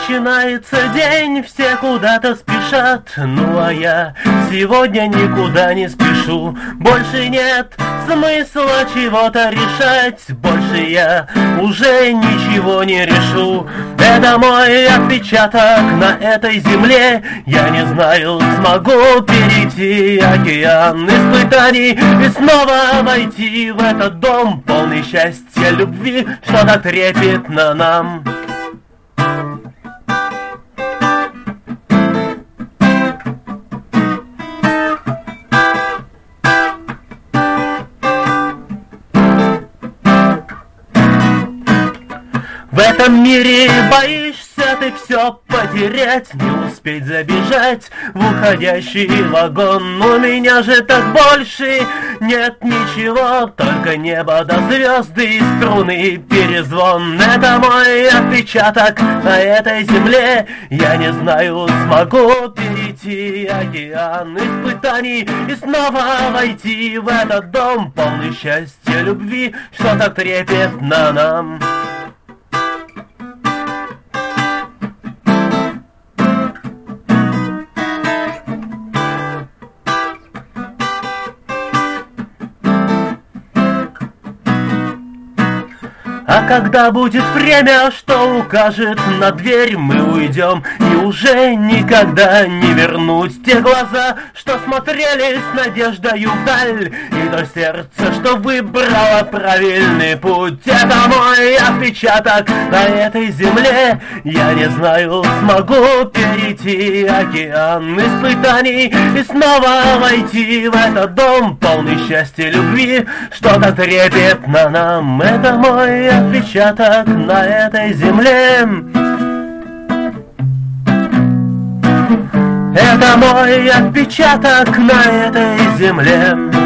Начинается день, все куда-то спешат, ну а я сегодня никуда не спешу. Больше нет смысла чего-то решать, больше я уже ничего не решу. Это мой отпечаток на этой земле, я не знаю, смогу перейти океан испытаний и снова войти в этот дом, полный счастья, любви, что так трепетно нам. В этом мире боишься ты все потерять, не успеть забежать в уходящий вагон. У меня же так больше нет ничего, только небо до звезды и струны перезвон. Это мой отпечаток на этой земле, я не знаю, смогу перейти океан испытаний и снова войти в этот дом, полный счастья, любви, что так трепетно нам. А когда будет время, что укажет на дверь, мы уйдем, и уже никогда не вернуть те глаза, что смотрели с надеждою вдаль, и то сердце, что выбрало правильный путь. Это мой отпечаток на этой земле, я не знаю, смогу перейти океан испытаний и снова войти в этот дом, полный счастья, любви, что так трепетно нам. Это мой отпечаток на этой земле. Это мой отпечаток на этой земле.